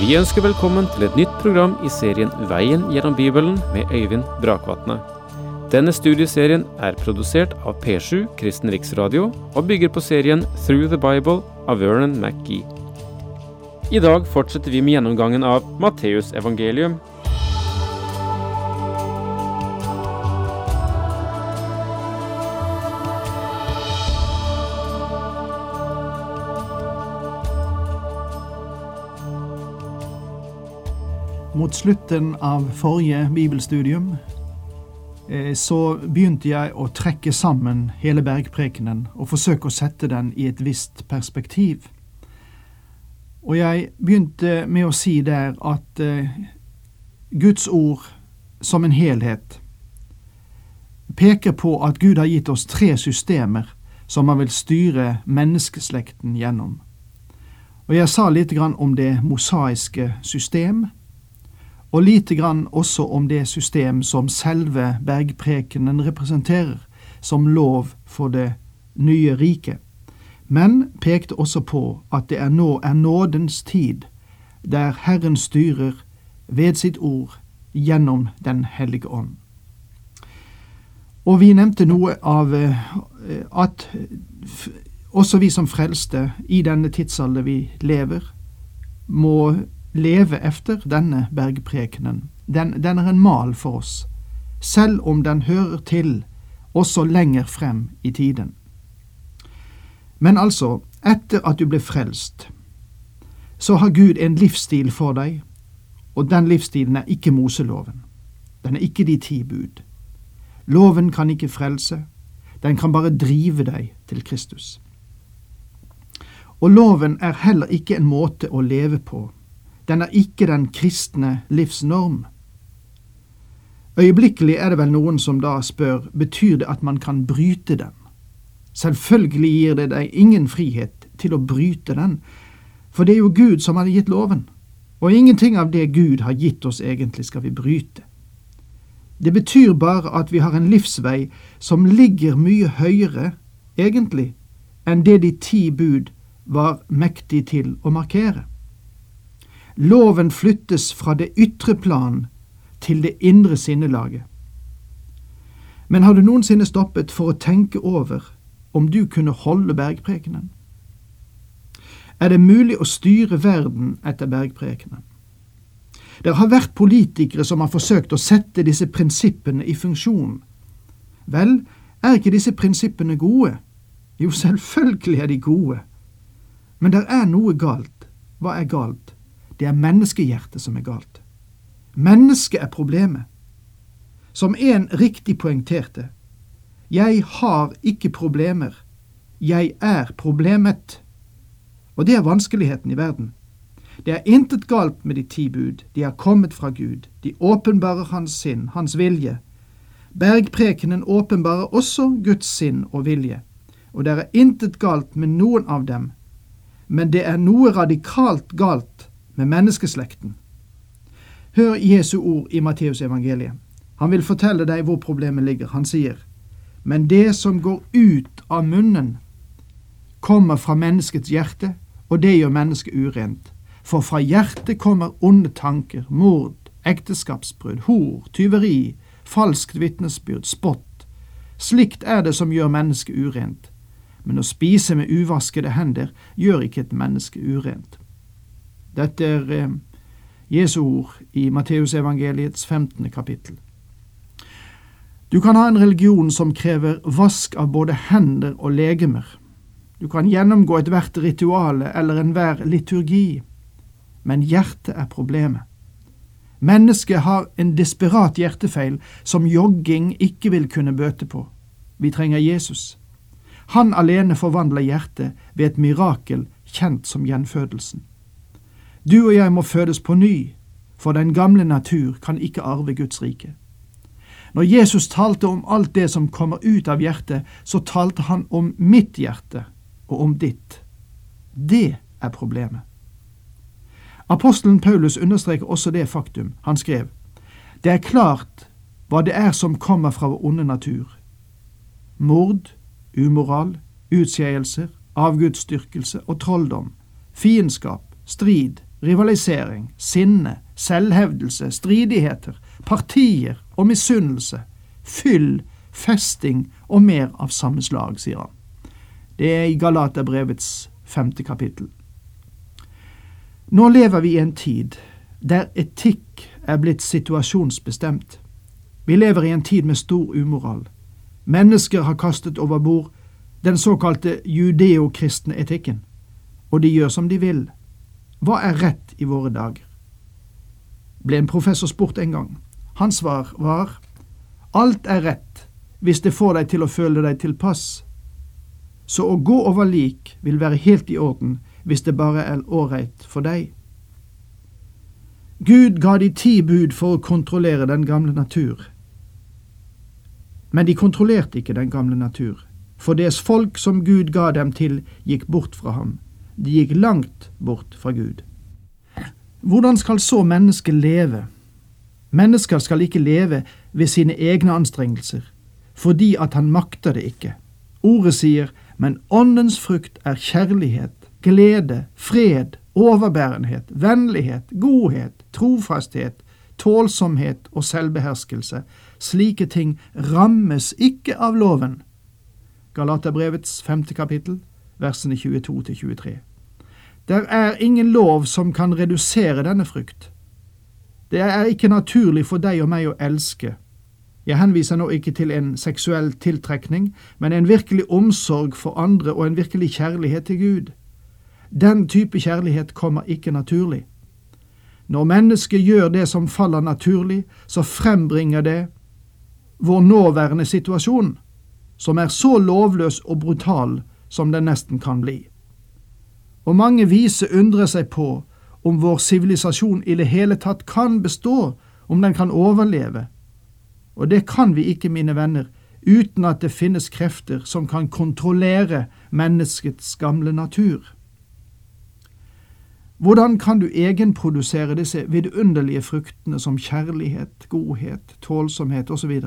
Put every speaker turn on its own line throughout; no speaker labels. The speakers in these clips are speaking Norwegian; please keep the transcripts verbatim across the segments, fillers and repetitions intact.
Vi ønsker velkommen til et nytt program i serien Veien gjennom Bibelen med Øyvind Brakvatne. Denne studieserien er produsert av P sju Kristen Riksradio og bygger på serien Through the Bible av Vernon McGee. I dag fortsetter vi med gjennomgangen av Matteus evangelium.
Mot slutten av forrige bibelstudium eh, så begynte jeg å trekke sammen hele bergprekenen og forsøke å sette den i et visst perspektiv. Og jeg begynte med å si der at eh, Guds ord som en helhet peker på at Gud har gitt oss tre systemer som man vil styre menneskeslekten gjennom. Og jeg sa litt grann om det mosaiske system, og lite grann også om det system som selve bergprekenen representerer, som lov for det nye riket. Men pekte også på at det er nå er nådens tid, der Herren styrer ved sitt ord gjennom den hellige ånd. Og vi nevnte noe av at også vi som frelste i denne tidsalder vi lever, må leve efter denne bergprekenen. Den, den er en mal for oss, selv om den hører til også lenger frem i tiden. Men altså, etter at du ble frelst, så har Gud en livsstil for deg, og den livsstilen er ikke Moseloven. Den er ikke de ti bud. Loven kan ikke frelse, den kan bare drive deg til Kristus. Og loven er heller ikke en måte å leve på. Den er ikke den kristne livsnorm. Øyeblikkelig er det vel noen som da spør, betyr det at man kan bryte den? Selvfølgelig gir det deg ingen frihet til å bryte den, for det er jo Gud som har gitt loven, og ingenting av det Gud har gitt oss egentlig skal vi bryte. Det betyr bare at vi har en livsvei som ligger mye høyere, egentlig, enn det de ti bud var mektig til å markere. Loven flyttes fra det ytre plan til det indre sinnelaget. Men har du noensinne stoppet for å tenke over om du kunne holde bergprekenen? Er det mulig å styre verden etter bergprekenen? Det har vært politikere som har forsøkt å sette disse prinsippene i funksjon. Vel, er ikke disse prinsippene gode? Jo, selvfølgelig er de gode. Men der er noe galt. Hva er galt? Det er menneskehjertet som er galt. Mennesket er problemet. Som en riktig poengterte, jeg har ikke problemer, jeg er problemet. Og det er vanskeligheten i verden. Det er intet galt med de ti bud, de er kommet fra Gud, de åpenbarer hans sinn, hans vilje. Bergprekenen åpenbarer også Guds sinn og vilje, og det er intet galt med noen av dem, men det er noe radikalt galt med menneskeslekten. Hør Jesu ord i Matteus evangeliet. Han vil fortelle deg hvor problemet ligger. Han sier, men det som går ut av munnen kommer fra menneskets hjerte, og det gjør mennesket urent. For fra hjertet kommer onde tanker, mord, ekteskapsbrudd, hor, tyveri, falskt vitnesbyrd, spott. Slikt er det som gjør mennesket urent. Men å spise med uvaskede hender gjør ikke et menneske urent. Dette er eh, Jesu ord i Matteus evangeliets femtende kapittel. Du kan ha en religion som krever vask av både hender og legemer. Du kan gjennomgå et hvert rituale eller enhver liturgi, men hjertet er problemet. Mennesket har en desperat hjertefeil som jogging ikke vil kunne bøte på. Vi trenger Jesus. Han alene forvandler hjertet ved et mirakel kjent som gjenfødelsen. Du og jeg må fødes på ny, for den gamle natur kan ikke arve Guds rike. Når Jesus talte om alt det som kommer ut av hjertet, så talte han om mitt hjerte og om ditt. Det er problemet. Apostelen Paulus understreker også det faktum. Han skrev, det er klart hva det er som kommer fra vår onde natur. Mord, umoral, utskeielser, avgudsdyrkelse og trolldom, fiendskap, strid, rivalisering, sinne, selvhevdelse, stridigheter, partier og misunnelse, fyll, festing og mer av samme slag, sier han. Det er i Galaterbrevets femte kapittel. Nå lever vi i en tid der etikk er blitt situasjonsbestemt. Vi lever i en tid med stor umoral. Mennesker har kastet over bord den såkalte judeo-kristne etikken, og de gjør som de vil. Hva er rett i våre dager? Ble en professor spurt en gang. Hans svar var: alt er rett hvis det får deg til å føle deg tilpass. Så å gå over lik vil være helt i orden hvis det bare er ålreit for deg. Gud ga de ti bud for å kontrollere den gamle natur. Men de kontrollerte ikke den gamle natur, for deres folk som Gud ga dem til, gikk bort fra ham. De gikk langt bort fra Gud. Hvordan skal så mennesket leve? Mennesker skal ikke leve ved sine egne anstrengelser, fordi at han makter det ikke. Ordet sier, men åndens frukt er kjærlighet, glede, fred, overbærenhet, vennlighet, godhet, trofasthet, tålsomhet og selvbeherskelse. Slike ting rammes ikke av loven. Galaterbrevets femte kapittel, versene tjueto til tjuetre. Der er ingen lov som kan redusere denne frukt. Det er ikke naturlig for deg og meg å elske. Jeg henviser nå ikke til en seksuell tiltrekning, men en virkelig omsorg for andre og en virkelig kjærlighet til Gud. Den type kjærlighet kommer ikke naturlig. Når mennesket gjør det som faller naturlig, så frembringer det vår nåværende situasjon, som er så lovløs og brutal som den nesten kan bli. Og mange vise undrer seg på om vår sivilisasjon i det hele tatt kan bestå, om den kan overleve. Og det kan vi ikke, mine venner, uten at det finnes krefter som kan kontrollere menneskets gamle natur. Hvordan kan du egenprodusere disse vidunderlige fruktene som kjærlighet, godhet, tålsomhet osv.?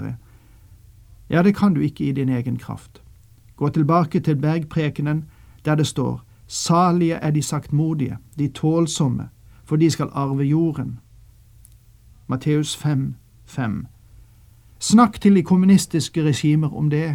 Ja, det kan du ikke i din egen kraft. Gå tilbake til bergprekenen, der det står: salige er de saktmodige, de tålsomme, for de skal arve jorden. Matteus fem, fem. Snakk til de kommunistiske regimer om det.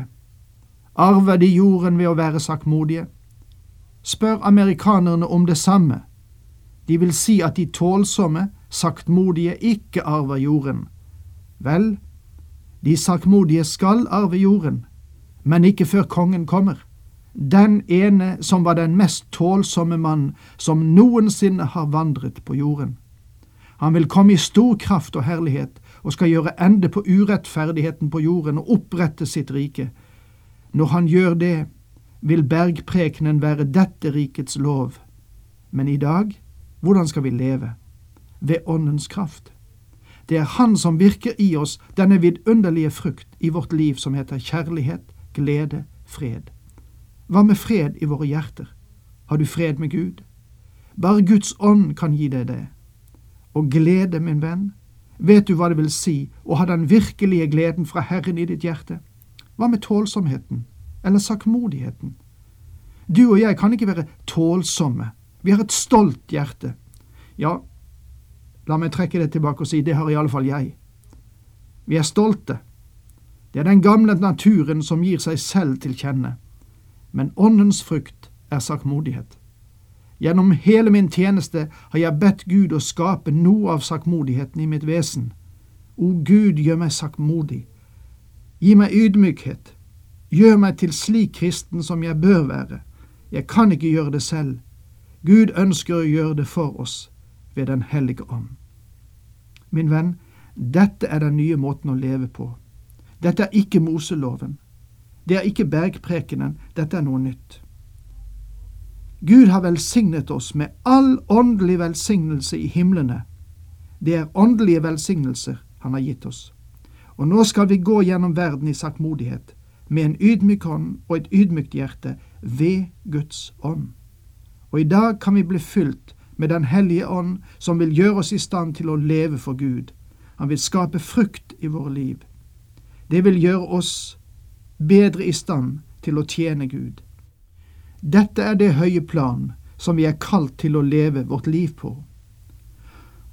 Arver de jorden ved å være saktmodige? Spør amerikanerne om det samme. De vil si at de tålsomme, saktmodige ikke arver jorden. Vel, de saktmodige skal arve jorden, men ikke før kongen kommer. Den ene som var den mest tålsomme mann som noensinne har vandret på jorden. Han vil komme i stor kraft og herlighet og skal gjøre ende på urettferdigheten på jorden og opprette sitt rike. Når han gjør det, vil bergprekenen være dette rikets lov. Men i dag, hvordan skal vi leve? Ved åndens kraft. Det er han som virker i oss denne vidunderlige frukt i vårt liv som heter kjærlighet, glede, fred. Hva med fred i våre hjerter? Har du fred med Gud? Bare Guds ånd kan gi deg det. Og glede, min venn, vet du hva det vil si å ha den virkelige gleden fra Herren i ditt hjerte? Hva med tålsomheten, eller saktmodigheten? Du og jeg kan ikke være tålsomme. Vi har et stolt hjerte. Ja, la meg trekke det tilbake og si, det har i alle fall jeg. Vi er stolte. Det er den gamle naturen som gir seg selv til kjenne. Men åndens frukt er saktmodighet. Gjennom hele min tjeneste har jeg bedt Gud å skape noe av saktmodigheten i mitt vesen. O Gud, gjør meg saktmodig. Gi meg ydmykhet. Gjør meg til slik kristen som jeg bør være. Jeg kan ikke gjøre det selv. Gud ønsker å gjøre det for oss ved den hellige ånd. Min venn, dette er den nye måten å leve på. Dette er ikke Moseloven. Det er ikke bergprekenen, dette er noe nytt. Gud har velsignet oss med all åndelig velsignelse i himlene. Det er åndelige velsignelser han har gitt oss. Og nå skal vi gå gjennom verden i saktmodighet, med en ydmyk hånd og et ydmykt hjerte ved Guds ånd. Og i dag kan vi bli fylt med den hellige ånd som vil gjøre oss i stand til å leve for Gud. Han vil skape frukt i våre liv. Det vil gjøre oss bedre i stand til å tjene Gud. Dette er det høye plan som vi er kalt til å leve vårt liv på.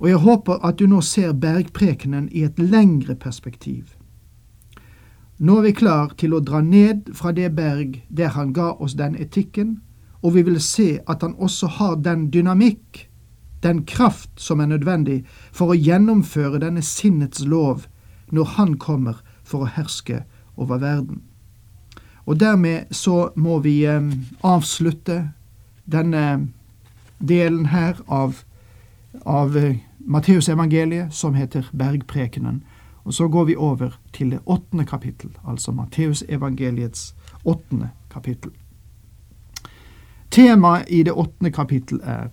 og jeg håper at du nå ser bergprekenen i et lengre perspektiv. Nå er vi klar til å dra ned fra det berg der han ga oss den etikken, og vi vil se at han også har den dynamikk, den kraft som er nødvendig for å gjennomføre denne sinnets lov når han kommer for å herske over verden. Og dermed så må vi eh, avslutte denne delen her av, av eh, Matteus evangeliet som heter Bergprekenen. Og så går vi over til det åttende kapittel, altså Matteus evangeliets åttende kapittel. Temaet i det åttende kapittel er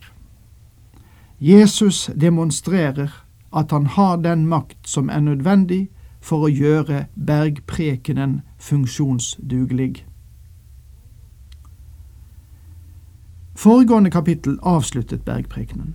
Jesus demonstrerer at han har den makt som er nødvendig for å gjøre bergprekenen funksjonsdugelig. Foregående kapittel avsluttet bergprekenen.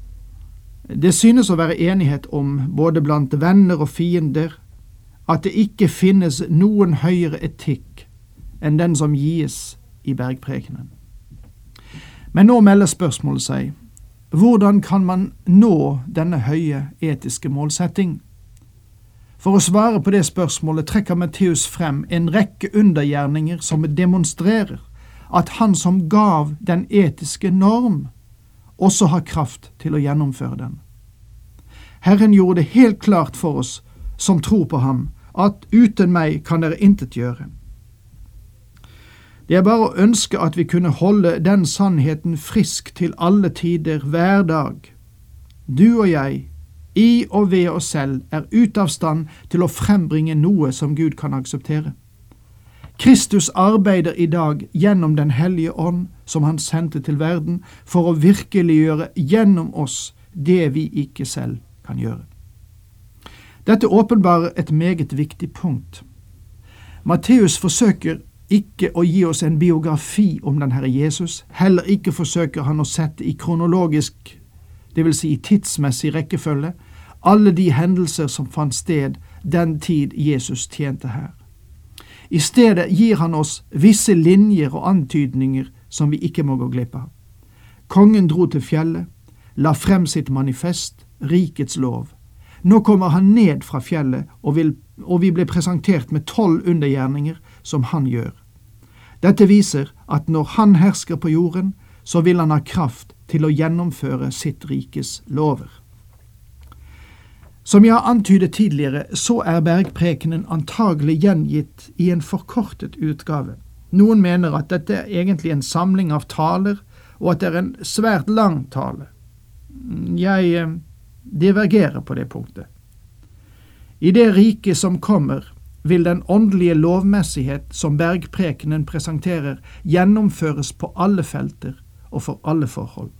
Det synes å være enighet om, både blant venner og fiender, at det ikke finnes noen høyere etikk enn den som gis i bergprekenen. Men nå melder spørsmålet seg, hvordan kan man nå denne høye etiske målsetting? For å svare på det spørsmålet trekker Matteus frem en rekke undergjerninger som demonstrerer at han som gav den etiske norm, også har kraft til å gjennomføre den. Herren gjorde det helt klart for oss som tror på ham, at uten meg kan dere intet gjøre. Det er bare å ønske at vi kunne holde den sannheten frisk til alle tider hver dag. Du og jeg, i og ved oss selv, er ute av stand til å frembringe noe som Gud kan akseptere. Kristus arbeider i dag gjennom den hellige ånd som han sendte til verden for å virkeliggjøre gjennom oss det vi ikke selv kan gjøre. Dette åpenbarer et meget viktig punkt. Matteus forsøker ikke å gi oss en biografi om den Herre Jesus, heller ikke forsøker han å sette i kronologisk, det vil si i tidsmessig rekkefølge, alle de hendelser som fant sted den tid Jesus tjente her. I stedet gir han oss visse linjer og antydninger som vi ikke må gå glipp av. Kongen dro til fjellet, la frem sitt manifest, rikets lov. Nå kommer han ned fra fjellet, og, vil, og vi blir presentert med tolv undergjerninger som han gjør. Dette viser at når han hersker på jorden, så vil han ha kraft til å gjennomføre sitt rikes lover. Som jeg har antydet tidligere, så er bergprekenen antagelig gjengitt i en forkortet utgave. Noen mener at dette er egentlig en samling av taler, og at det er en svært lang tale. Jeg eh, divergerer på det punktet. I det rike som kommer, vil den åndelige lovmessighet som bergprekenen presenterer gjennomføres på alle felter og for alle forhold.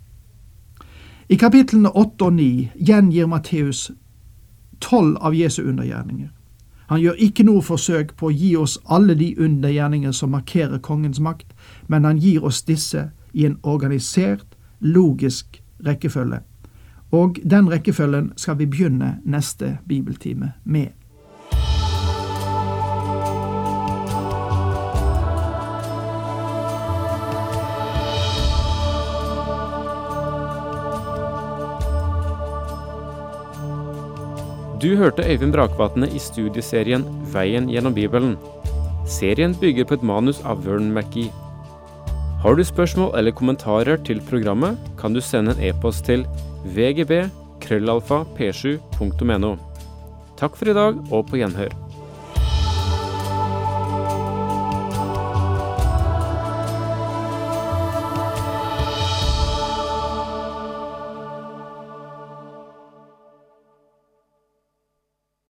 I kapitlene åtte og ni gjengir Matteus tolv av Jesu undergjerninger. Han gjør ikke noe forsøk på å gi oss alle de undergjerninger som markerer kongens makt, men han gir oss disse i en organisert, logisk rekkefølge. Og den rekkefølgen skal vi begynne neste bibeltime med.
Du hørte Øyvind Brakvatne i studieserien Veien gjennom Bibelen. Serien bygger på et manus av Vern McGee. Har du spørsmål eller kommentarer til programmet, kan du sende en e-post til v g b krøllalfa p sju punktum n o. Takk for i dag, og på gjenhør.